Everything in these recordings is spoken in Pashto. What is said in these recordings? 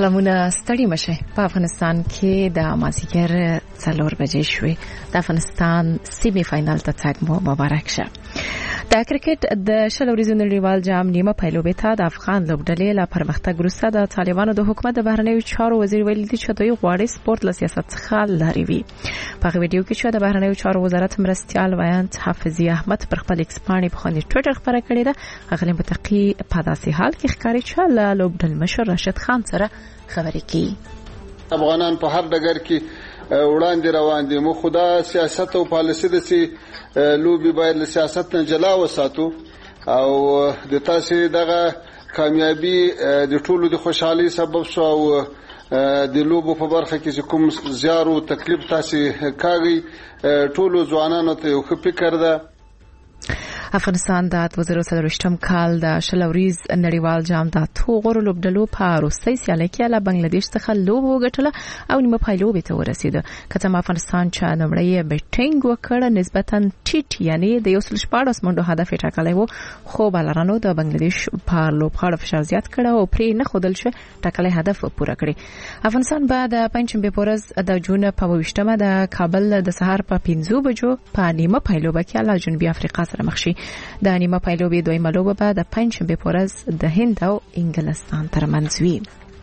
سلامونه ستړي مشه. په افغانستان کې د مازیګر 4 بجې شوې. د افغانستان سیمې فائنل ته تګ مو مبارک شه. د کرکټ د شلوريزو نړیوال جام نیمه پیلوبې ته د افغان لوبډلې لا پرمختګ وروسته د طالبانو د حکومت د بهرنیو چارو وزیر ویلي چې دوی غواړي سپورت له سیاست څخه لرې وي. په ویډیو کې چې د بهرنیو چارو وزارت مرستيال وایانت حافظي احمد پر خپل ایکس باندې په خپل ټوئیټر خبره کړې ده. هغه متقی په داسې حال کې ښکاري چې له لوبډل مشر راشد خان سره خبرې کوي. افغانان په هر ډګر کې وړاندې روان دي. مو خدا سیاست او پالیسي د سي لوبي باید له سیاست نه جلا وساتو او د تاسو دغه کامیابی د ټولو د خوشحالي سبب شو او د لوبو په برخه کې کوم زیار او تکلیف تاسو کاږي ټولو ځوانانو ته یو فکر ده. افغانستان د 2023م کال د شلوريز نړیوال جام د توغور لوبډلو په روسي سیالي کې له بنگلاديش څخه لوب وګټله او نیمه پایلوبې ته ورسید. کته افغانستان چې نمړی بیټینګ وکړ نسبتا ټیټ یعنی د 114 منډو هدف ټاکلی وو، خو بلرانو د بنگلاديش په لوبغاړو فشار زیات کړ او پرې نه خودل شو ټاکلی هدف پوره کړی. افغانستان بعد پنځمبه پورز د جون په 28مه د کابل د سهار په 5 بجو په نیمه پایلوبه کې له جنوبي افریقا سره مخ شي. د نیمه پایلوبې دویمه لوبه به د پنځمبه پورز د هند او انګلستان ترمنځ وي.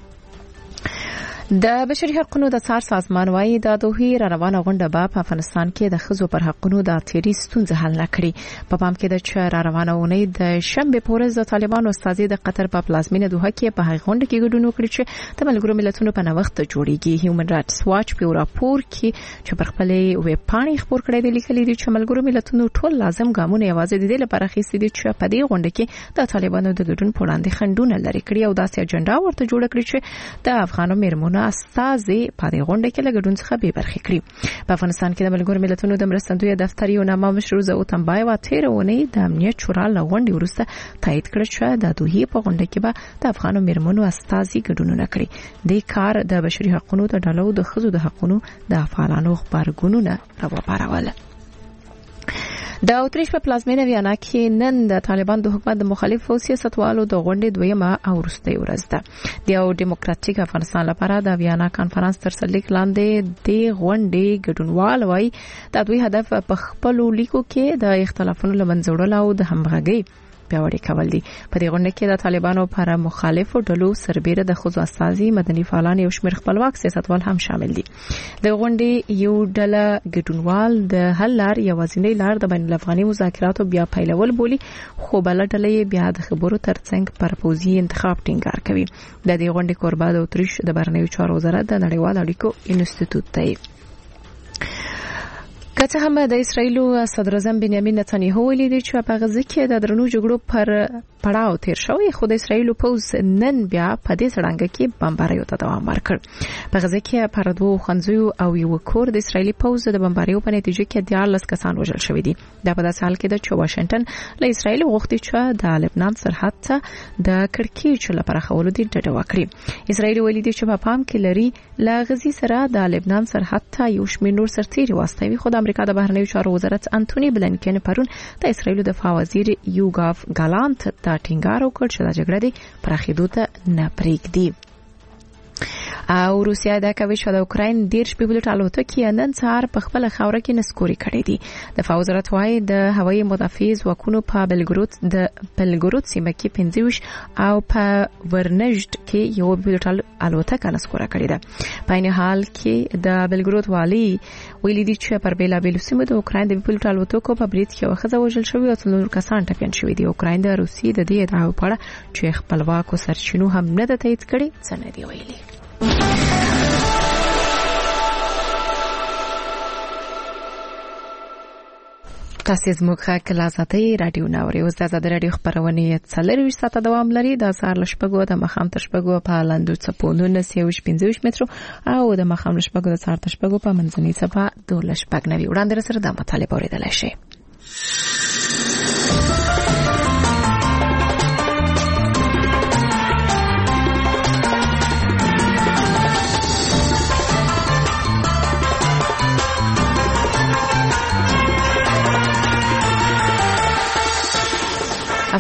د بشري حقوقو د څار سازمان وايي د دوه روانه غونډه په افغانستان کې د خزو پر حقوقو د تیری ستونزې حل نکړي. په پام کې د چر روانه ونې د شنبه پورز د طالبانو استازي د قطر په پلازمینه دوه کې په هغه غونډه کې ګډون وکړي چې د ملګرو ملتونو په نوښت جوړیږي. هیومن رائټس واچ په راپور کې چې پر خپل ویب پاڼې خبر کړی دی لیکلي دي چې ملګرو ملتونو ټول لازم ګامونه یوازې د دې لپاره اخیستي دي چې په دې غونډه کې د طالبانو د ګډون په وړاندې خنډونه لري کړی او داسې اجنډا ورته جوړ کړی چې د افغانو میرمنو استازي په دې غونډه کې له ګډون څخه به برخه کړي. په افغانستان کې د ملګرو ملتونو د مرستندوی دفتر یو نامه مشروع او تنبای و تیرونه د امنیت شورا له غونډې وروسته تایید کړ چې د دوی په غونډه کې به د افغانو میرمنو استازي ګډون وکړي. د کار د بشري حقوقو د ډلو د خزو د حقوقو د فعالانو خبرګونونه راوپاروله. د اوتریش په پلازمینه ویانا کې نن د طالبان د حکومت د مخالفو سیاستوالو د غونډې دویمه او وروستۍ ورځ ده. د یو ډیموکراټیک افغانستان لپاره د ویانا کانفرنس تر سلیک لاندې د غونډې ګډونوال وایي د دوی هدف په خپل لیکو کې د اختلافونو لمنځوړل او د همغږي پیاوړی کول دي. په دې غونډه کې د طالبانو پر مخالفو ډلو سربېره د خزو استازي مدني فعالان او شمېر خپلواک سیاستوال هم شامل دي. د غونډې یو ډله ګډونوال د حل لار یوازینی لار د بین الافغاني مذاکراتو بیا پیلول بولی، خو بل ډله بیا د خبرو ترڅنګ پرپوزي انتخاب ټینګار کوي. د دې غونډې کوربه د اوتریش د بهرنیو چارو وزارت د نړیوال اړیکو انسټیټیوټ دی. کته هم د اسرایل صدر اعظم بنیامین نتانیاهو ویلي چې په غزه کې د درنو جګړو پر پړاو تیر شوی، خو د اسرایل پوز نن بیا په دې سړنګ کې بمباریو ته دوام ورکړ. په غزه کې پر دوه خنځو او یو کور د اسرایلی پوز د بمباریو په نتیجه کې 14 کسان وژل شوی دي. دا په داسې حال کې د واشنگټن له اسرایل غوښتي چې د لبنان سرحد ته د کړکېچ لپاره خولو دي ډډه وکړي. اسرایل ویلي دي چې په پام کې لري لا غزي سره د لبنان سرحد ته یو شمېر نور سرتیري واستوي. خو د امریکا د بهرنیو چارو وزارت انټونی بلنکن پرون د اسرایل دفاع وزیر یوګاف ګالانت ټینګار وکړ چې د جګړې پراخېدو ته نه پرېږدي. او روسیا د کوي چې د اوکراین 10 پیلوټ الوتکې نن سهار په خپل خاوره کې نسکوري کړې دي. دفاع وزارت وايي د هوایي مدافع ځواکونو په بلګرود سیمه کې 25 او په ورنژد کې یو پیلوټ الوتکه نسکوره کړې ده. په عین حال کې د بلګرود والی ویلي دي چې پر بیلابیل سیمو د اوکراین د پیلوټ الوتکو په برید کې وخت وژل شوی او 3 کسان ټپيان شوي دي. اوکراین د روسي د دې ادعاو په اړه چې خپلواکو سرچینو هم نه د تایید کړي څه نه دی ویلي. تاسو زموږ خاک لازمي رادیو ناوړي اوس د آزاد رادیو خبرونه 40 ساعته دوام لري. د سهار لشپګو د مخام تشپګو په لاندو چپونو 15 مترو او د مخام لشپګو د سهار تشپګو په منځني صفه 2 شپګ نوي وړاندې سره د مطالبه اوریدل شي.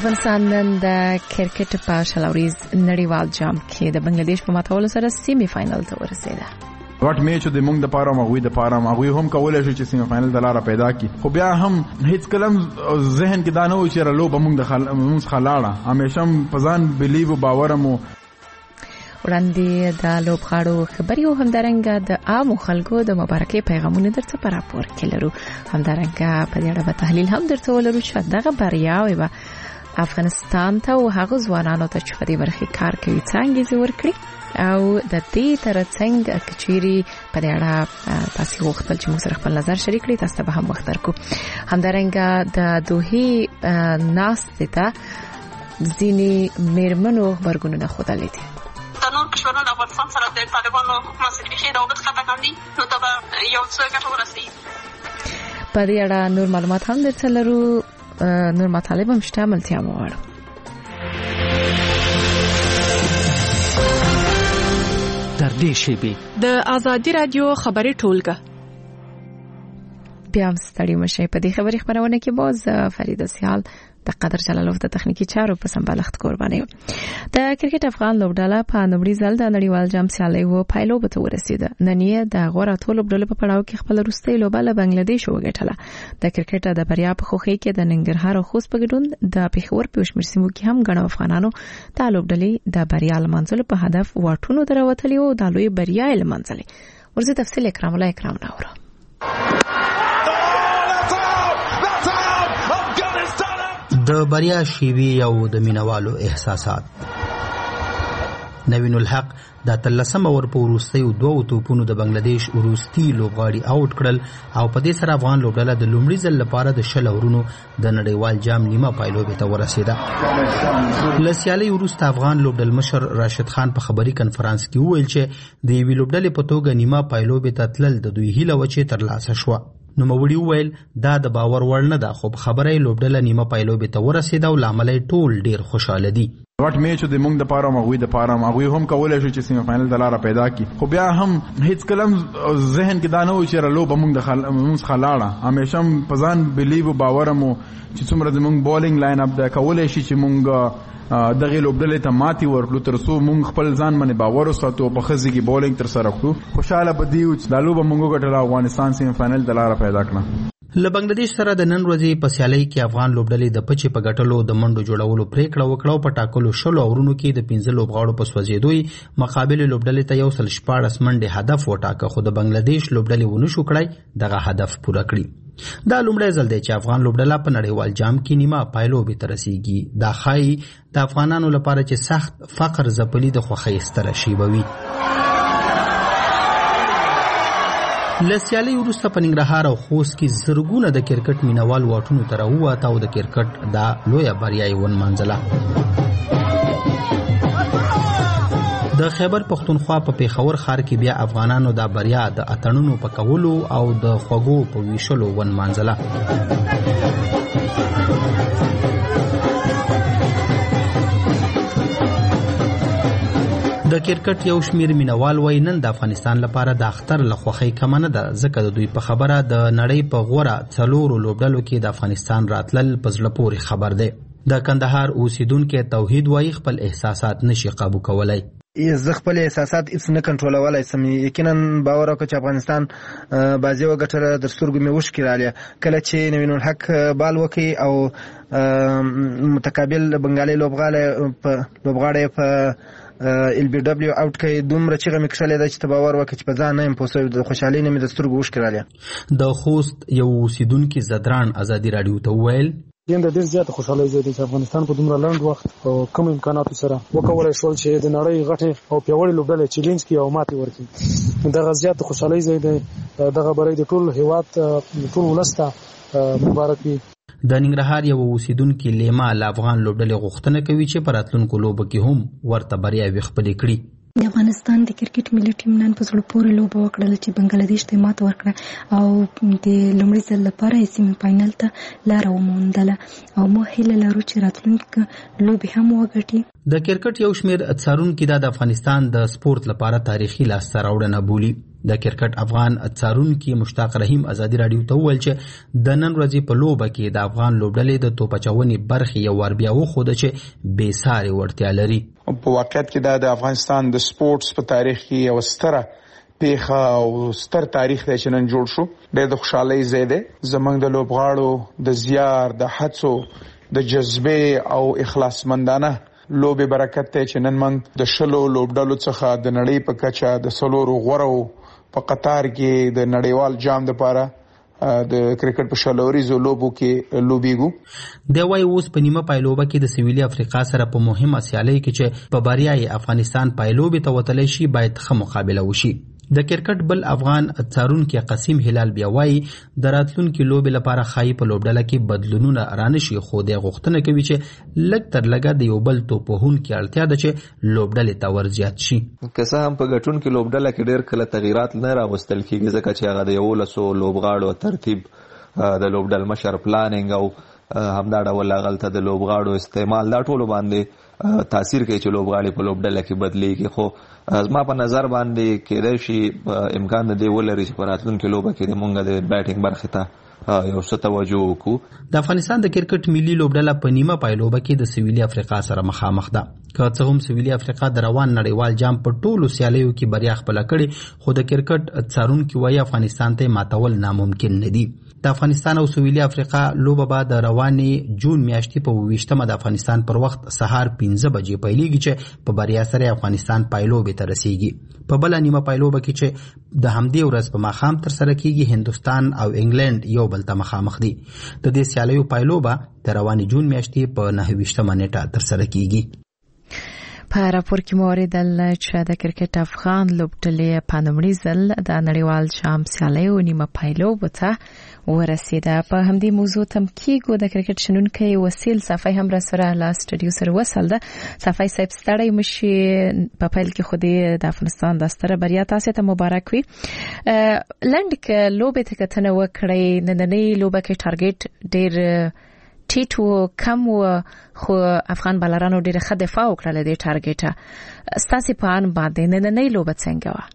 افغانستان نن د کرکټ په شلوريز نړیوال جام کې د بنگلاديش په ماتولو سره سیمي فائنل ته ورسېده. غټ میچ د موږ د پاره مغوي د پاره مغوي هم کولای شي چې سیمه فائنل د لاره پیدا کی، خو بیا هم هیڅ کلم ذهن کې دا نه و چې رلو به موږ د خلاړه همیشه په ځان بلیو باور مو وړاندې د لوبغاړو خبري او همدارنګه د عامو خلکو د مبارکي پیغامونه درته پر راپور کې لرو. همدارنګه په دې اړه به تحلیل هم درته ولرو چې دغه بریاوي به افغانستان ته او هغه ځوانانو ته چې په دې برخه کار کوي څنګه زی ورکړي او د دې ترڅنګ کچيري په دې اړه تاسو وختل چې موږ سره خپل نظر شریک کړئ، تاسو به هم وخت درکو. همدارنګه د دوه ناس ته ځینی میرمنو خبرګونونه خدای دي. نور کشورونو د افغانستان سره د طالبانو حکومت سره کې دا وخت خطا کاندي نو دا یو څه ګټه ورسي. په دې اړه نور معلومات هم درته لرو، نور مطالب هم شته ملتیا موړ. در دې شیبه د آزادی رادیو خبري ټولګه بیا هم ستړي مشه. په دې خبري خبرونه کې باز فرید سیال د قدر جلالوف د تخنیکی چارو په سمبالښت قرباني. د کرکټ افغان لوبډله په نومړي ځل د نړیوال جام سیالي و پایلو به ورسیده. نن یې د غوړه ټول لوبډله په پړاو کې خپل وروستۍ لوبه له بنگلاديش وګټله. د کرکټ د بریا په خوخي کې د ننګرهار او خوست په ګډون د پیښور په شمیر سیمو کې هم غنو افغانانو د لوبډلې د بریا لمنځلو په هدف واټونو دروتلی او د لوی بریا لمنځلې. ورزه تفصیل اکرام الله اکرام ناوره. د بریا شیوی او د مینوالو احساسات. نوین الحق د 13 اور په وروستي دوه توپونو د بنگلاديش وروستي لوبغاړي آوټ کړل او په دې سره افغان لوبډله د لومړي ځل لپاره د شل اورونو د نړیوال جام نیمه پایلوبې ته ورسېده. لسیالي وروسته افغان لوبډل مشر راشد خان په خبري کنفرانس کې وویل چې د وی لوبډلې په توګه نیمه پایلوبې ته تلل د دوی هیله و چې ترلاسه شو. نو موړي وویل دا د باور وړ نه ده، خو خبره لوبډله نیمه پایلوبې ته ورسېده او لامل ټول ډیر خوشاله دي. غټ میچ د موږ د پاره مغوي د پاره مغوي هم کولای شي چې سیمه فائنل د لاره پیدا کی، خو بیا هم هیڅ کلم ذهن کې دا نه و چې رلو به موږ د خلاړه همیشه په ځان بلیو باور مو چې څومره د موږ بولینګ لاین اپ د کولای شي چې موږ دغه لوبډلې ته ماتي ورکړو تر څو موږ خپل ځان باندې باور وساتو په خزي کې بولینګ تر سره کړو. خوشاله بدیو چې د لوبه موږ ګټل افغانستان سیمه فائنل د لاره پیدا کړه. له بنگلاديش سره د نن ورځې په سیالۍ کې افغان لوبډلې د پچې په ګټلو د منډو جوړولو پریکړه وکړه. په ټاکلو شلو اورونو کې د 15 لوبغاړو په سوځېدوی مقابل لوبډلې ته 114 منډې هدف وټاکه، خو د بنگلاديش لوبډلې ونه شو کړای دغه هدف پوره کړی. دا لومړی ځل دی چې افغان لوبډله په نړیوال جام کې نیمه پایلوبې ته رسیږي. دا ښایي د افغانانو لپاره چې سخت فقر ځپلي د خوښۍ ستره شیبه وي. لسیالي وروسته په ننګرهار او خوست کې زرګونه د کرکټ مینوال واټونو ته راووته او د کرکټ دا لویه بریا یې ونمانځله. د خیبر پختونخوا په پیښور ښار کې بیا افغانانو دا بریا د اتڼونو په کولو او د خوږو په ویشلو ونمانځله. د کرکټ یو شمیر مینوال وای نن د افغانستان لپاره د اختر لخوخی کم نه ده، ځکه د دوی په خبره د نړۍ په غوره څلورو لوبډلو کې د افغانستان راتلل په زړه پورې خبر دی. د کندهار اوسیدونکو توحید وای خپل احساسات نشي قابو کولای. زه خپل احساسات هیڅ نه کنټرولولای سم. یقینا باور وکړ چې افغانستان بازي وګټله در سترګو مې وشکې رااله. کله چې نوین الحق بال وکي او متقابل بنگالي لوبغاړی په ال بي دبليو اوټ کې دومره چې غمې کښلې ده چې باور وکړي چې په ځان نه يم پوسو د خوشحالۍ نه مې د سترګو وشکې رااله. د خوست یو اوسیدونکي زدران ازادي رادیو ته وویل د ډېر زیات خوشحالۍ زه چې افغانستان په دومره لنډ وخت او کم امکاناتو سره وکولای شول چې د نړۍ غټه او پیاوړې لوبډلې چیلنج کړي او ماتې ورکړي. دغه زیات خوشحالۍ زه دغه برای د ټول هیواد ټول ولسته مبارک وي. د ننګرهار یو اوسیدونکي لیما له افغان لوبډلې غوښتنه کوي چې په راتلونکو لوبو کې هم ورته بریاوې خپلې کړي. د افغانستان د کرکټ ملي ټیم نن په زړه پورې لوبه وکړه چې بنگلاديش ته ماته ورکړه او د لومړي ځل لپاره سیمي فاینل ته لار وموندله او موږ هیله لرو چې راتلونکي لوبې هم وګټي. د کرکټ یو شمېر څارونکي د افغانستان د سپورت لپاره تاریخي لاسته راوړنه بولي. د کرکټ افغان څارونکي مشتاق رحیم ازادي راډیو ته وویل چې د نن ورځې په لوبه کې د افغان لوبډلې د توپ اچونې برخې یو وار بیا وښوده چې بې ساري وړتیا لري. په واقعیت کې د افغانستان د سپورتس په تاریخ کې یو ستره پیښه او ستر تاریخ دی چې نن جوړ شو. ډېر د خوشحالۍ ځای دی. زموږ د لوبغاړو د زیار د هڅو د جذبې او اخلاصمندانه لوبې برکت دی چې نن موږ د 20 لوبډلو څخه د نړۍ په کچه د 4 غوره په قطار کې د نړیوال جام لپاره د کرکټ په شلوريزو لوبو کې لوبيګو. د وای اوس په نیمه پایلوبه کې د سویلي افریقا سره په مهمه سیالي کې چې په بریای افغانستان پایلوبې ته وتلی شي باید ښه مقابله وشي. د کرکټ بل افغان څارونکي قاسم هلال بیا وایي د راتلونکي لوبې لپاره ښایي په لوبډله کې بدلونونه رانشي، خو د غوښتنه کوي چې لږ تر لږه د یو بل توپوهونکي اړتیا ده چې لوبډلې ته ورزیات شي. که څه هم په ګټونکي لوبډله کې ډېر کله تغییرات نه راوستل کېږي ځکه چې هغه د 11 لوبغاړو ترتیب د لوبډل مشر پلانینګ او همدا ډول هغلته د لوبغاړو استعمال دا ټولو باندې تاثیر کوي چې لوبغاړي په لوبډله کې بدلیږي. خو زما په نظر باندې کېدای شي امکان د دې ولري چې په راتلونکي لوبه کې موږ د بیټینګ برخې ته یو څه توجه وکړو. د افغانستان د کرکټ ملي لوبډله په نیمه پایلوبه کې د سویلي افریقا سره مخامخ ده. که څه هم سویلي افریقا د روان نړیوال جام په ټولو سیالیو کې بریا خپله کړې، خو د کرکټ څارونکي وایي افغانستان ته ماتول ناممکن نه دي. د افغانستان او سویلي افریقا لوبه به د روانې جون میاشتې په 28مه د افغانستان پر وخت سهار 5 بجې پیلېږي چې په بریا سره افغانستان پایلوبې ته رسیږي. په بله نیمه پایلوبه کې چې د همدې ورځ په ماښام ترسره کېږي هندوستان او انګلند یو بل ته مخامخ دي. د دې سیالیو پایلوبه د روانې جون میاشتې په 29مه نیټه ترسره کېږي. په راپور کې موریدل چې د کرکټ افغان لوبډلې په لومړي ځل د نړیوال جام سیالیو نیمه پایلوبه ته ورسیده. په همدې موضوع تم کېږو د کرکټ شنونکی وسیل صفای هم را سره له سټډیو سره وصل ده. صفای صاحب ستړی مشي په پیل کې خو د افغانستان د ستره بریا تاسو ته مبارک وي. لنډ کې لوبې ته کتنه وکړئ. نننۍ لوبه کې ټارګټ ډېر ټیټ و کم و خو افغان بالرانو ډېره ښه دفاع وکړله د ټارګټه. ستاسې په ان باندې نننۍ لوبه څنګه وه؟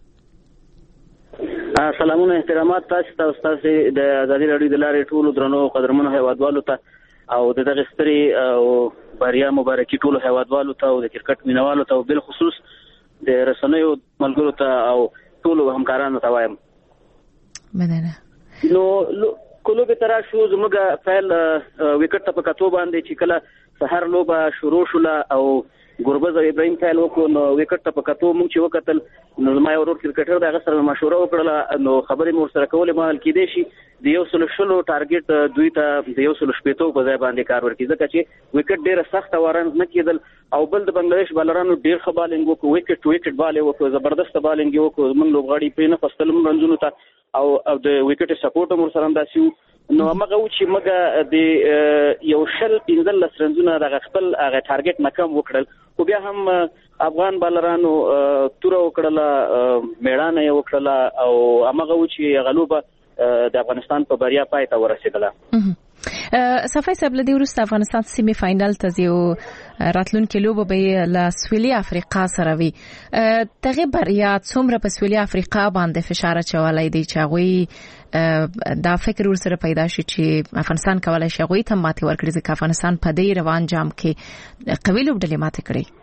سلامونه احترامات تاسو ته ستاسې د ازادي راډیو د لارې ټولو درنو قدرمنو هیوادوالو ته او د دغه سترې او بریا مبارکي ټولو هیوادوالو ته او د کرکټ مینوالو ته او بالخصوص د رسنیو ملګرو ته او ټولو همکارانو ته وایم مننه. نو کلوبه ترا شو زموږ فعل وکټ په کتو باندې چې کله سحر لوبه شروع شوله او ګوربز ابراهیم فعل وکړو نو وکټ په کتو موږ چې وکتل نو ما یو ورور کرکټر دغه سره مشوره وکړه نو خبرې مور سره کولې مال کې دی شي د 116 ټارګټ دوی ته د 116 په ځای باندې کار ورکړي ځکه چې وکټ ډیره سخت وارنز نه کېدل او بل د بنگلاديش بالرانو ډیر ښه بالینګ وکړو وکټ بالې وکړو زبردست بالینګ وکړو موږ لوبغاړي په نه فستلم رنځونو ته او د وکټ سپورټ مور سره انداسیو نو هغه و چې موږ د یو شل 15 رنځونه د خپل هغه ټارګټ ناکام وکړل خو بیا هم افغان بالرانو تور وکړله میړانه یې وکړله او هغه و چې غلوبه د افغانستان په بریا پای ته ورسېدله. صفای صاحب لدی ورسته افغانستان سیمی فاینل ته ځي او راتلونکي لوبه به له سویلي افریقا سره وي. دغه بریا څومره په سویلي افریقا باندې فشار اچولی دی چې هغوی دا فکر ورسره پیدا شي چې افغانستان کولی شي هغوی ته ماتې ورکړي ځکه افغانستان په دې روان جام کې قوي لوبډلې ماتې کړي.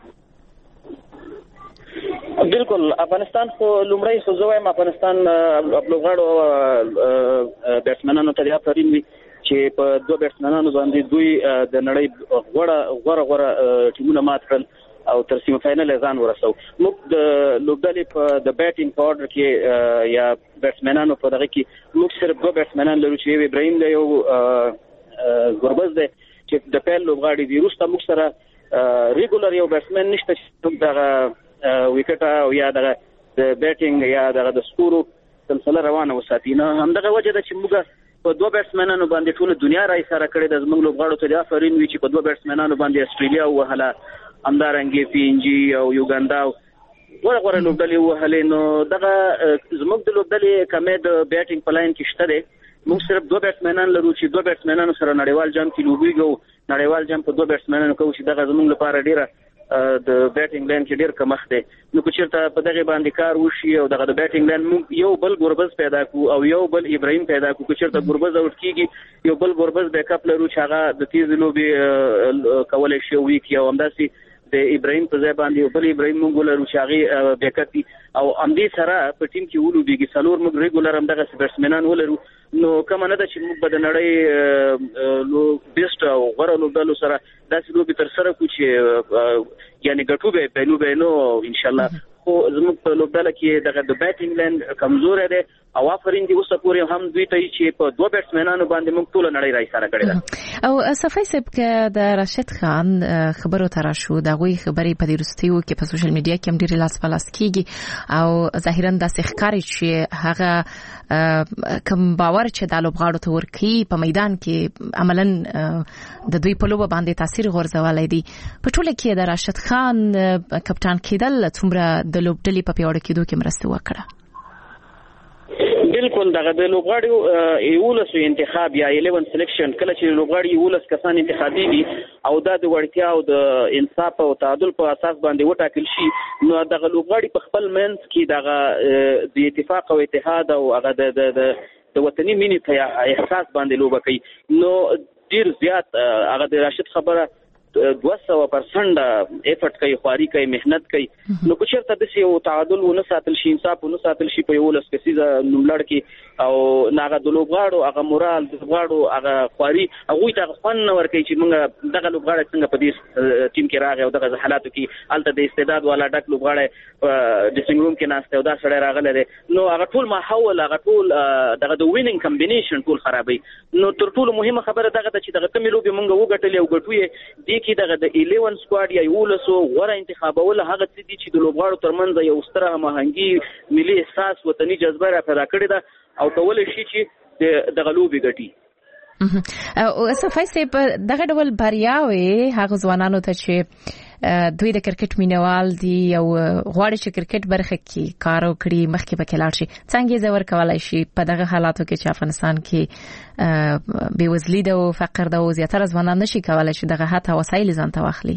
بالکل افغانستان خو لومړی خو زه وایم افغانستان لوبغاړو بیټسمنانو ته آفرین وي چې په دوه بیټسمنانو باندې دوی د نړۍ غوره ټیمونه مات کړل او تر سیمه فاینل ځان ورسو. موږ د لوبډلې په د بیټینګ په اورډر کې یا بیټسمنانو په دغه کې موږ صرف دوه بیټسمنان لرو چې ابراهیم دی او ګوربز دی چې د پیل لوبغاړي دی. وروسته موږ سره ریګولر یو بیټسمن نشته چې دغه وکټ او یا دغه د بیټینګ یا دغه د سکورو سلسله روانه وساتي. نه همدغه وجه ده چې موږ په دوه بیټسمنانو باندې ټول دنیا راي سره کړې د زموږ لوبغاړو ته آفرین وي چې په دوه بیټسمنانو باندې استرالیا او هله همدارنګه پی ان جی او یوګاندا غوړه لوبډلې وهلې. نو دغه زموږ د لوبډلې کمې د بیټینګ په لاین کې شته دی. موږ صرف 2 بیټسمنان لرو چې 2 بیټسمنانو سره نړیوال جام کې لوبېږو. نړیوال جام په 2 بیټسمنانو کوي چې دغه زموږ لپاره ډیره د بیټینګ لاین کې ډیر کمښت دی. نو که چېرته په دغه باندې کار وشي او دغه د بیټینګ لاین موږ یو بل ګوربز پیدا کو او یو بل ابراهیم پیدا کو. که چېرته ګوربز اوټ کیږي یو بل ګوربز بیک اپ لرو چې هغه د تیز لوبي کولای شي وي کې او همداسي د ابراهیم په ځای باندې بل ابراهیم موږ لرو چې هغه بیک اپ او امدي سره په ټیم کې ولوبيږي. څلور موږ ریګولر هم دغه بیټسمنان ولرو. نو کوم نه ده چې موږ په نړۍ لو بیسټ او غوړه لوبډلو سره داسې لوبي تر سره کو چې یعنی ګټو به نو ان شاء الله. خو زموږ په لوبډله کې دغه د بیټینګ لاین کمزور دی او افرین دی اوسه پورې هم دوی ته چې په 2 بیټسمنانو باندې موږ ټول نړۍ راي سره کړی ده. او صفای صاحب کې د راشد خان خبرو تر شو د غوي خبرې په وروستیو کې په سوشل میډیا کې هم ډېر لاس پلاس کیږي او ظاهرا د ښکاری چې هغه کوم باور چې د لوبغاړو ته ورکی په میدان کې عملاً د دوی په لوبه باندې تاثیر غورځولای دی. په ټوله کې د راشد خان کپټان کېدل څومره د لوبډلې په پیاوړي کېدو کې مرسته وکړه؟ بالکل دغه د لوبغاړو یولس انتخاب یا 11 سلیکشن کله چې لوبغاړي یولس کسان انتخابي دي او دا د وړتیا او د انصاف او تعادل په اساس باندې وټاکل شي. نو دغه لوبغاړي په خپل منځ کې دغه د اتفاق او اتحاد او هغه د وطني مینې ته احساس باندې لوبه کوي. نو ډیر زیات هغه د راشد خبره 200% ایفورت کوي، خواري کوي، مهنت کوي. نو که چېرته د یو تعادل ونه ساتل شي، انصاف ونه ساتل شي په یو لس کسیزه نوملړ کې او ناغه د لوبغاړو هغه مورال د لوبغاړو هغه خواري هغه ته خوان نه ورکوي چې موږ دغه لوبغاړي څنګه په دې ټیم کې راغی او دغه حالاتو کې الته د استعداد والا ډک لوبغاړي ډریسینګ روم کې ناشته او دا سړی راغلی دی. نو هغه ټول ماحول هغه ټول دغه د وینینګ کمبینیشن ټول خرابوي. نو تر ټولو مهمه خبره دغه ده چې دغه کمې لوبې موږ وګټلې او ګټو یې دي کې دغه د 11 سکواډ یا 11 غوړه انتخابول هغه څه دي چې د لوبغاړو ترمنځ یو ستره هماهنګي، ملي احساس، وطني جذبه را پیدا کړې ده او کولای شي چې دغه لوبې ګټي. او صفای صاحب دغه ډول بریاوي هغه ځوانانو ته چې دوی د کرکټ مینوال دي او غواړي چې کرکټ برخه کې کار وکړي، مخکې به کلاړ شي، څنګه زور کولای شي په دغه حالاتو کې چې افغانستان کې بېوزلي ده او فقر ده او زیاتره ځوانان نشي کولای چې دغه حتی وسایل ځان ته واخلي؟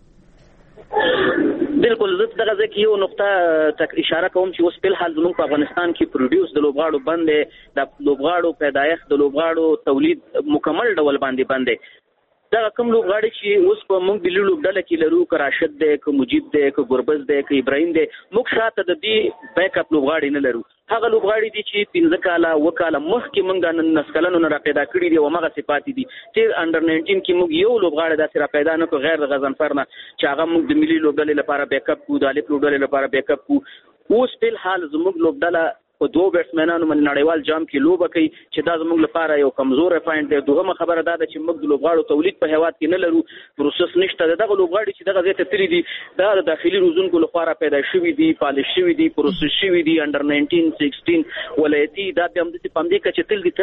بالکل زه دغه ځکه یو نقطه اشاره کوم چې اوس په حال زموږ په افغانستان کې پروډوس د لوبغاړو باندې د لوبغاړو پیدایښت د لوبغاړو تولید مکمل ډول باندې دا کوم لوبغاړي چې اوس په موږ بلی لوبډله کې لرو، که راشد دی، که مجید دی، که ګربز دی، که ابراهیم دی، موږ شاته د دې بیک اپ لوبغاړي نه لرو. هغه لوبغاړي دي چې 15 کاله وکاله مخکې موږ د نسکلونو نه را پیدا کړي دي او هغه صفات دي چې انډر 19 کې موږ یو لوبغاړي داسې را پیدا نه کو غیر غضنفر نه چې هغه موږ د ملي لوبډلې لپاره بیک اپ کو، د الف لوبډلې لپاره بیک اپ کو. اوس په حال زموږ لوبډله په 2 بیټسمنانو باندې نړیوال جام کې لوبه کوي چې دا زموږ لپاره یو کمزور پوینټ دی. دوهمه خبره دا ده چې موږ د لوبغاړو تولید په هیواد کې نه لرو، پروسس نشته. دغه لوبغاړي چې دغه ځای ته تللي دي دا د داخلي روزونکو لپاره پیدا شوي دي، پالش شوي دي، پروسس شوي دي. انډر 19 16 ولایتي دا به هم د پاندې کې چې تل دي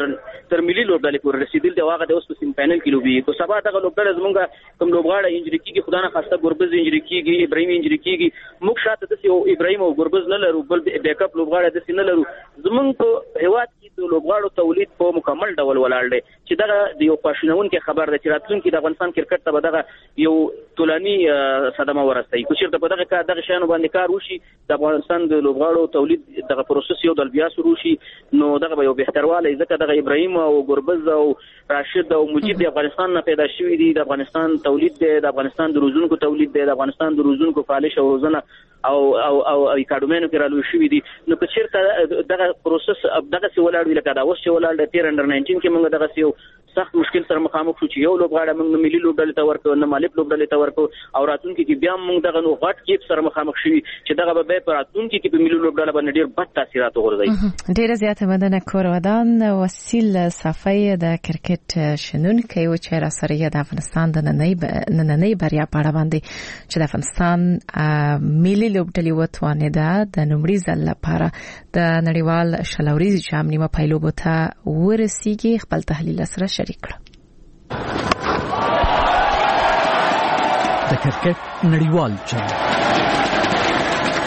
تر ملي لوبډلې پورې رسیدل دی. هغه د اوس په سیم پینل کې لوبي کو سبا دغه لوبډله زموږ کوم لوبغاړي انجری کیږي، خدای نه خواسته ګربز انجری کیږي، ابراهیم انجری کیږي، موږ شاته د یو ابراهیم او ګربز نه لرو، بل بیک اپ لوبغاړي د سینه لرو. زمونږ په هیواد کې د لوبغاړو تولید په مکمل ډول ولاړ دی چې دغه د یو پاشنونکو خبر ده چې راتلونکي د افغانستان کرکټ ته به دغه یو ټولنی صدمه ورسوي. کو چېرته په دغه شیانو باندې کار وشي، د افغانستان د لوبغاړو تولید دغه پروسس یو ډول بیا شروع شي، نو دغه به یو بهتروالی ځکه دغه ابراهیم او ګربز او راشد او مجید د افغانستان نه پیدا شوي دي. د افغانستان تولید دی، د افغانستان د روزونکو تولید دی، د افغانستان د روزونکو پالش او روزنه او اکاډمیونو کې رالوي شوي دي. نو که چېرته دغه پروسس دغه څه ولاړ وي لکه دا اوس چې ولاړ دی 13 انډر 19 کې موږ دغه یو سخت مشکل سره مخامخ شو چې یو لوبغاړی موږ نه ملي لوبډلې ته ورکو نه مالک لوبډلې ته ورکو او راتلونکي کې بیا موږ دغه نو غټ کیپ سره مخامخ شوي چې دغه به په راتلونکي کې په ملي لوبډله باندې ډېر بد تاثیرات وغورځوي. ډېره زیاته مننه کور ودان وسیل صفای د کرکټ شنونکي او چې را سره د افغانستان د نننۍ بریا په اړه باندې چې د افغانستان ملي لوبډلې وتوانه ده د نومړي ځل لپاره د نړیوال شلوريز جام نیمه پایلوبو ته ورسیږي خپل تحلیل سره شریک کړ. د کرکټ نړیوال جام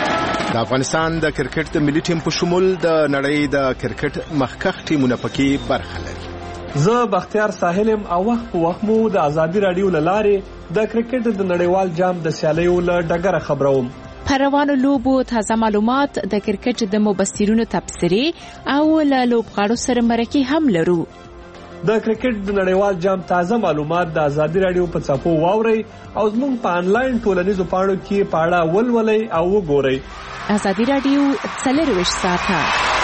د افغانستان د کرکټ د ملي ټیم په شمول د نړۍ د کرکټ مخکښ ټیمونه پکې برخه لري. زه بختیار ساحلم او وخت په وخت مو د ازادي رادیو لارې د کرکټ د نړیوال جام د سیالیو له ډګره خبروم. پر روانو لوبو تازه معلومات، د کرکټ د مبصرینو تبصرې او له لوبغاړو سره مرکې هم لرو. د کرکټ د نړیوال جام تازه معلومات د ازادي رادیو په څپو واورئ او زموږ په انلاین ټولنیزو پاڼو کې پاړه ولولئ او وګورئ. ازادي رادیو 24 ساعته.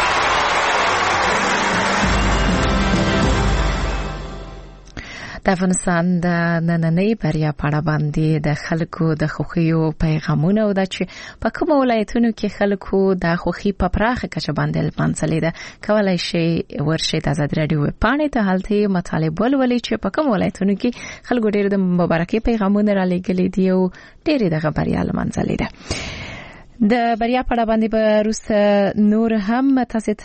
د افغانستان د نننۍ بریا په اړه باندې د خلکو د خوښیو پیغامونه او د چې په کوم ولایتونو کې خلکو د خوښي په پراخه کچه باندې لمانځلې ده کولای شي ورشي د آزاد رادیو پاڼې ته هلته مطالب ولولي چې په کوم ولایتونو کې خلکو ډېر د مبارکي پیغامونه را لېږلي دي او ډېر د بریا لمانځلې ده. د بریا په اړه باندې به وروسته نور هم تاسو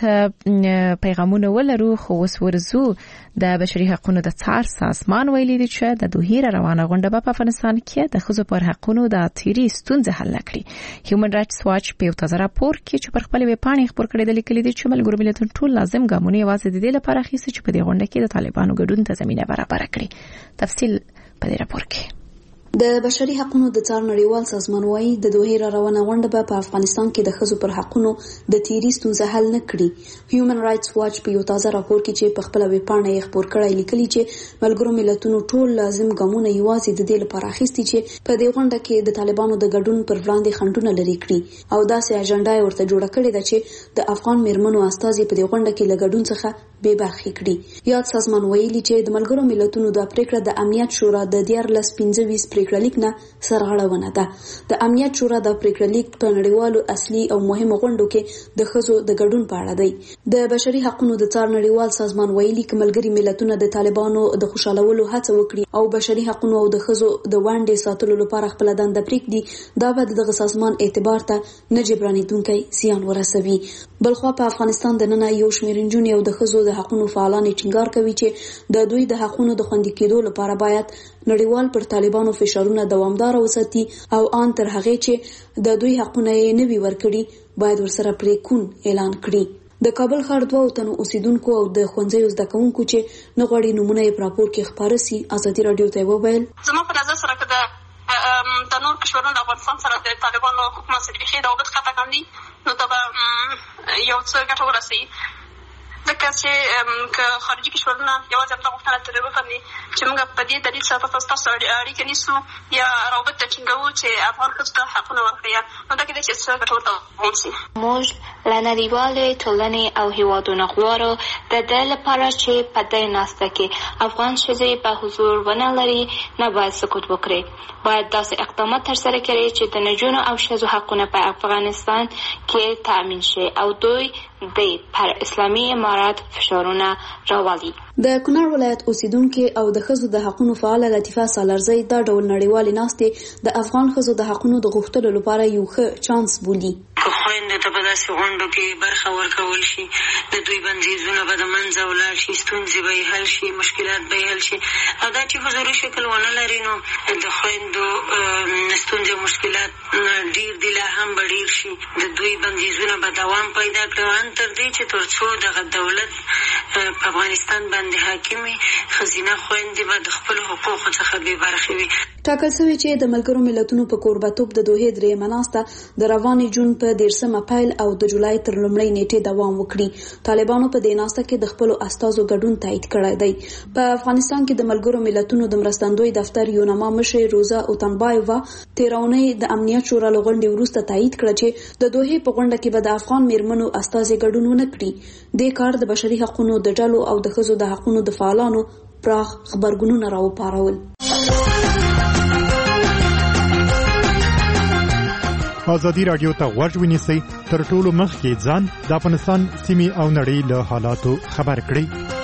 ته پیغامونه ولرو، خو اوس ورزو د بشري حقوقو د څار سازمان ویلي دی چې د دوه روانه غونډه په افغانستان کې د ښځو پر حقوقو د تیری ستونزې حل کړي. هیومن رائټس واچ په یو تازه راپور کې چې پر خپل ویبپاڼې خبر کړی دی لیکلي دی چې ملګرو ملتونو ټول لازم ګامونه یوازې د دې لپاره اخیستي چې په دې غونډه کې د طالبانو ګډون ته زمينه برابر کړي. تفصیل په دې راپور کې. د بشري حقوقو د څار نړیوال سازمان وايي د دوه روانه غونډه په افغانستان کې د ښځو پر حقوقو د تیری ستونزې حل نه کړي. هیومن رائټس واچ په یو تازه راپور کې چې په خپل ویبپاڼه یې خبر کړی لیکلي چې ملګرو ملتونو ټول لازم ګامونه یوازې د دې لپاره اخیستي چې په دې غونډه کې د طالبانو د ګډون پر وړاندې خنډونه لري کړي او داسې اجنډا یې ورته جوړه کړې ده چې د افغان میرمنو استازي په دې غونډه کې له ګډون څخه بې برخې کړي. یاد سازمان ویلي چې د ملګرو ملتونو د پریکړه د امنیت شورا د 1425 پریکړه لیک نه سرغړونه ده. د امنیت شورا د پریکړه لیک په نړیوالو اصلي او مهمو غونډو کې د ښځو د ګډون په اړه دی. د بشري حقوقو د څار نړیوال سازمان ویلي چې ملګري ملتونه د طالبانو د خوشالولو هڅه وکړي او بشري حقوقو او د ښځو د وړاندې ساتلو لپاره خپل دنده پریږدي، دا به دغه سازمان اعتبار ته نه جبرانېدونکی زیان ورسوي. بلخوا په افغانستان د نن یو شمېر نجونې او د ښځو د حقوقو فعالان ټینګار کوي چې د دوی د حقوقو د خوندي کېدو لپاره باید نړیوال پر طالبانو فشارونه دوامدار وساتي او ان تر هغه چې د دوی حقوقونه یې نوي ورکړي باید ورسره پریکون اعلان کړي. د کابل ښار 2 تنو اوسیدونکو او د ښوونځیو زده کوونکو چې نغړی نمونه یې په راپور کې خبره سي ازادي رادیو ته وویل زما په نظر سره کده د نور کشورونو د افغانستان سره د طالبانو حکومت سره بخي د وخت خطا کاندي نو دا یو څه ګټه ورسي ځکه چې که خارجي کشورونه یوازې همدا غوښتنه ترې وکړي چې موږ په دې دلیل سره تاسو اړیکې نیسو یا روابط ټینګوو چې افغان ښځو ته حقونه ورکړي، نو دا کېدای شي څه ګټور وشي. موږ له نړیوالې ټولنې او هیوادونو غواړو د دې لپاره چې په دې ناسته کې افغان ښځې په حضور ونه لري نه باید سکوت وکړي. باید داسې اقدامات ترسره کړي چې د نجونو او ښځو حقونه په افغانستان کې تأمین شي او دوی د پر اسلامي امارات فشارونه راولي. د کونړ ولایت اوسیدونکو او د ښځو د حقوقو فعال لطیفه سالارزی دا ډول نړیوال ناستې د افغان ښځو د حقوقو د غوښتلو لپاره یو ښه چانس بولي. خويندو ته په داسې غونډو کې برخه ورکول شي، د دوی بندیزونه به د منځه ولاړ شي، ستونزې به حل شي، مشکلات به حل شي او دا چې حضوري شکل ونه لري نو د خويندو ستونزې او مشکلات ډیر دي لا هم به ډیر شي. د دوی بندیزونه به دوام پیدا کړي تر دې چې تر څو دغه دولت په افغانستان باندې حاکمي خزینه خويندې به د خپل حقوقو څخه بې برخې وي. ټاکل شوی چې د ملګرو ملتونو په کوربتوب د دوه درې مناسته د رواني جون په 13 اپریل او د جولای تر لومړۍ نیټې دوام وکړي. طالبانو په دې ناسته کې د خپل استازو ګډون تایید کړی دی. په افغانستان کې د ملګرو ملتونو د مرستندوی دفتر یوناما مشر روزا اوتنبایوا تیرونی د امنیت شورا لغونډې وروسته تایید کړ چې د دوه په غونډه کې به د افغان میرمنو استازي ګډون ونه کړي. د کار د بشري حقوقو د ډلو او د ښځو د حقوقو د فعالانو پراخ خبرګونونه راوپارول. ازادي رادیو ته غوږ ونیسئ، تر ټولو مخکې ځان د افغانستان سیمې او نړۍ له حالاتو خبر کړئ.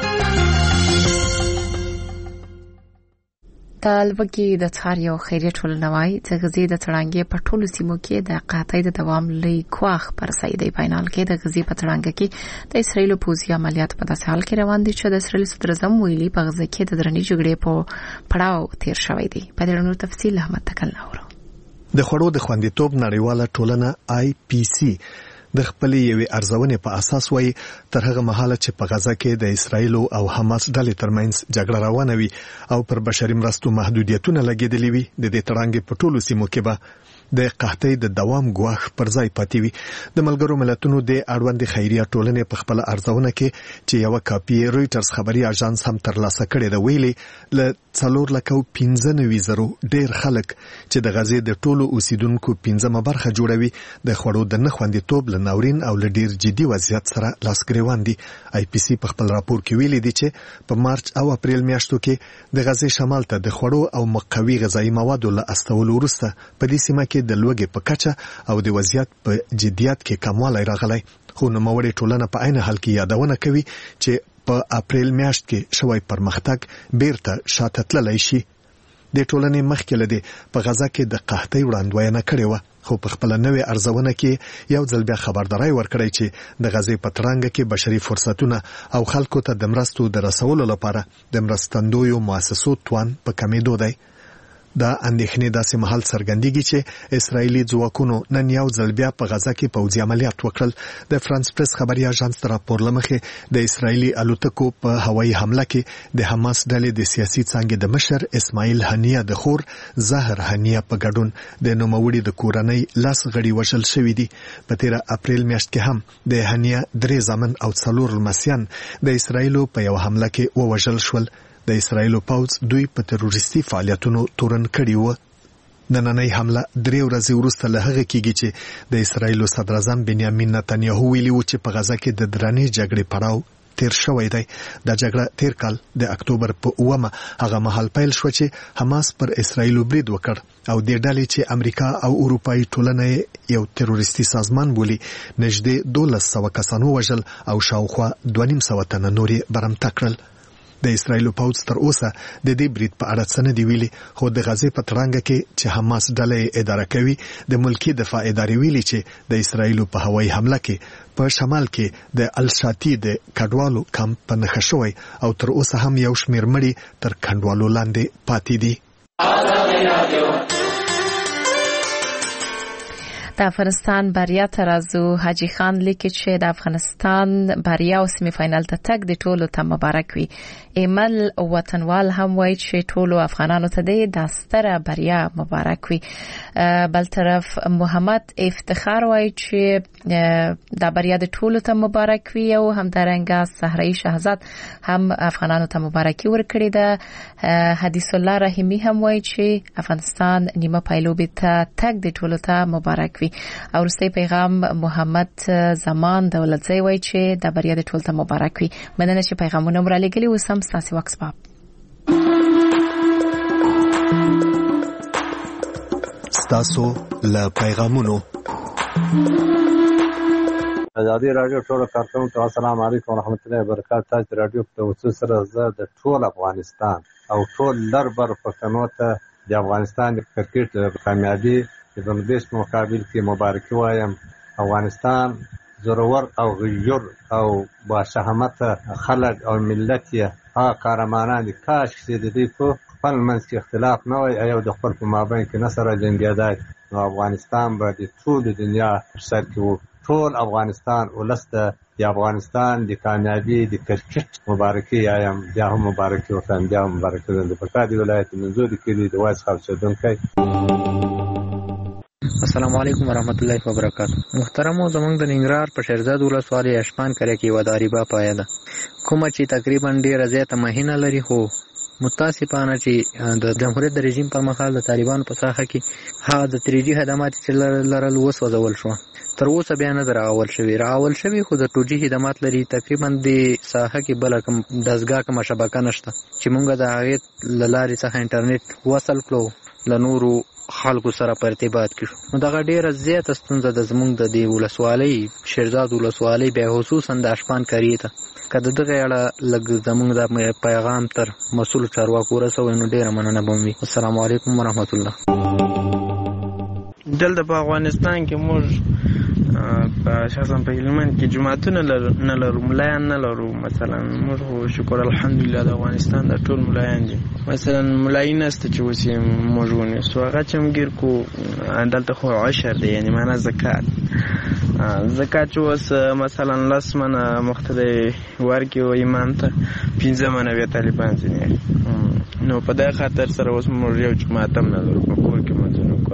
د لوګي د څار یو خیریه ټولنوي د غزي د تړانګې په ټولو سیمو کې د قاطع د دوام لې کواخ پر سیدي فینال کې د غزي په تړانګ کې د اسرایل پوځي عملیات په داسې حال کې روان دي چې د اسرایل صدر اعظم ویلي په غزه کې د درنې جګړې په پړاو تیر شوی دی. په دې اړه تفصیل احمد تکل نورو. د خوړو د خوندیتوب نړیواله ټولنه IPC د خپلې یوې ارزونې په اساس وایي تر هغه مهاله چې په غزه کې د اسرایل او حماس ډلې ترمنځ جګړه روانه وي او پر بشري مرستو محدودیتونه لګېدلې وي د دې تړانګې په ټولو سیمو کې به د قحطۍ د دوام ګواښ پر ځای پاتې وي. د ملګرو ملتونو د اړوند خیریه ټولنې په خپل ارزونه کې چې یو کاپي رويټرز خبري اژانس هم ترلاسه کړې ده ویلي ل 4,95,000 ډېر خلک چې د غزې د ټولو اوسیدونکو 15 برخه جوړوي د خوړو د نه خوندیتوب له ناورین او له ډېر جدي وضعیت سره لاسګریوان دي. IPC په خپل راپور کې ویلي دي چې په مارچ او اپریل میاشتو کې د غزې شمال ته د خوړو او مقوي غذایی موادو له استولو وروسته په دې سیمه کې د لوږې په کچه او د وضعیت په جديت کې کموالی راغلی. خو نوموړې ټولنه په عین حال کې یادونه کوي چې په اپریل میاشت کې شوی پرمختګ بیرته شاته تللی شي. د ټولنې مخکې لدی په غزه کې د قحطۍ وړاندوینه کړې و خو په خپل نوې ارزونه کې یو ځل بیا خبرداري ورکړی چې د غزې په ترانګ کې بشري فرصتونه او خلکو ته د مرستو د رسولو لپاره د مرستندویو مؤسسو توان په کمیدو دی. دا اندېښنې داسې مهال څرګندېږي چې اسرایلی ځواکونو نن یو ځل بیا په غزه کې پوځي عملیات وکړل. د فرانس پریس خبري اژانس تر راپور لمخې د اسرایلی الوتکو په هوایي حمله کې د حماس ډلې د سیاسي څانګې د مشر اسماعیل هنیه د خور زهر هنیه په ګډون د نوموړي د کورنۍ لاس غړي وژل شوی دي. په 13 اپریل میاشت کې هم د هنیه 3 زامن او 4 لمسیان د اسرایلو په یو حمله کې ووژل شول. د اسرایلو پوځ دوی په تروریستي فعالیتونو تورن کړي و. نننۍ حمله 3 ورځې وروسته له هغه کېږي چې د اسرایلو صدر اعظم بنیامین نتنیاهو ویلي و چې په غزه کې د درنې جګړې پړاو تیر شوی دی. دا جګړه تیر کال د اکتوبر په 9 هغه مهال پیل شو چې حماس پر اسرایلو برید وکړ او د ډلې چې امریکا او اروپایي ټولنه یو تروریستي سازمان بولي نږدې 1200 کسان وژل او شاوخوا 250 تنه نورې برمته کړل. د اسرایلو پوځ تر اوسه د دې برید په اړه څه نه دی ویلي خو د غزې په ترانګ کې چې حماس ډلې اداره کوي د ملکی دفاع ادارې ویلي چې د اسرایلو په هوایي حمله کې په شمال کې د الشاتی د کډوالو کمپ په نښه شوی او تر اوسه هم یو شمېر مړي تر کډوالو لاندې پاتې دي. د افغانستان بریا ترازو حاجی خان لیکي چې د افغانستان بریا او سیمی فاینل ته تک د ټولو ته مبارک وي. ایمل وطنوال هم وایي چې ټولو افغانانو ته د ستره بریا مبارک وي. بل طرف محمد افتخار وایي چې د بریا د ټولو ته مبارک وي او همدارنګه صحرای شهزاد هم افغانانو ته مبارکي ورکړي ده. حدیث الله رحیمی هم وایي چې افغانستان نیمه پایلوبي ته تک د ټولو ته مبارک وي. او وروستی پیغام محمد زمان دولتزی وایي چې د بریا د ټولو ته مبارک وي. مننه چې پیغامونه مو رالیږلي. اوس هم ستاسې وکس باب ستاسو له پیغامونو. ازادي رادیو ټول کارکونکو ته السلام علیکم ورحمت الله وبرکاته. تاسو رادیو په توسط سره زه د ټول افغانستان او ټول لربر پښتنو ته د افغانستان د کرکټ کامیابی د بنگلاديش په مقابل کې مبارکي وایم. افغانستان زورور او غیور او با شهامت خلک او ملت یې ها قهرمانان دي. کاش چې د دې په خپل منځ کې اختلاف نه وای او د خپل په مابین کې نه سره جنګېدای نو افغانستان به د ټول دنیا سر کې وو. ټول افغانستان ولسته د افغانستان د کامیابی د کرکټ مبارکي وایم. بیا هم مبارکي وکړم. بیا هم مبارکي د پکادي ولایت منځوري کې د وایس خاص شدونکي. السلام علیکم ورحمت الله وبرکاته. محترمو زمونږ د ننګرهار په شیرزاد ولسوالۍ اشپان کره کې وداریبا پایا ده کومه چې تقریبا ډیره زیاته مهینه لري خو متاسفانه چې د جمهوریت د رژیم پر مخال د طالبانو په ساحه کې ها د 3G خدمات چې لرل وسوځول شو. تر اوسه بیا نه راول شوی خو د 2G خدمات لري. تقریبا د ساحه کې بل کوم دزګاه کوم شبکه نشته چې مونږ د هغه لارې څخه انټرنیټ وصل کړو ل نورو خلکو سره په ارتباط کې. نو دغه ډیره زیاته ستونزه د زمونږ د دې ولسوالۍ شیرزاد ولسوالۍ به خصوصا د اشپان کریه ته کله دغه اړه لږ زمونږ د پیغام تر مسؤل چارواکو ورسوي نو ډیره مننه بوم. السلام علیکم ورحمت الله. دلته په افغانستان کې موږ په شخصا په هلمند کې جماعتونه نه لرو، ملایان نه لرو. مثلا موږ شکر الحمدلله د افغانستان د ټول ملایان دي. مثلا ملایي نسته چې اوس یې موږ ونیسو، هغه چې موږ ګیر کو دلته خو عشر دی، یعنی معنا زکات چې اوس مثلا 10 منه مختلف ورکي او امام ته 15 منه بیا طالبان ځینې. نو په دغه خاطر سره اوس موږ یو جماعت هم نه لرو په کور کې منځونه